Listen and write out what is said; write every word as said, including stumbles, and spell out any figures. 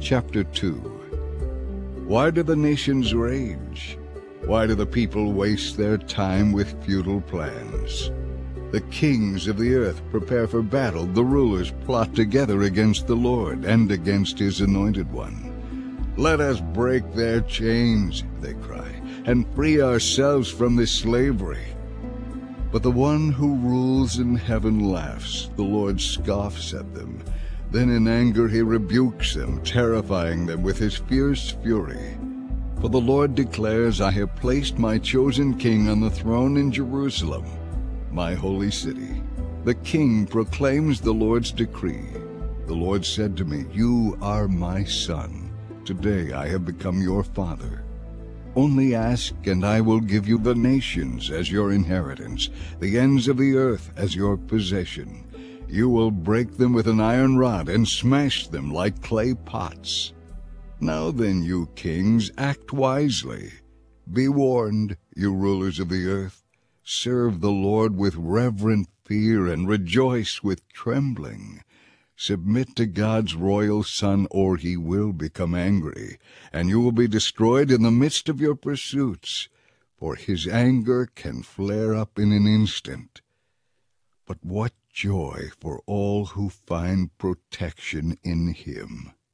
Chapter two. Why do the nations rage? Why do the people waste their time with futile plans? The kings of the earth prepare for battle. The rulers plot together against the Lord and against his anointed one. Let us break their chains, they cry, and free ourselves from this slavery. But the one who rules in heaven laughs. The Lord scoffs at them. Then in anger he rebukes them, terrifying them with his fierce fury. For the Lord declares, I have placed my chosen king on the throne in Jerusalem, my holy city. The king proclaims the Lord's decree. The Lord said to me, You are my son. Today I have become your father. Only ask, and I will give you the nations as your inheritance, the ends of the earth as your possession. You will break them with an iron rod and smash them like clay pots. Now then, you kings, act wisely. Be warned, you rulers of the earth. Serve the Lord with reverent fear and rejoice with trembling. Submit to God's royal Son, or he will become angry, and you will be destroyed in the midst of your pursuits, for his anger can flare up in an instant. But what joy for all who find protection in him.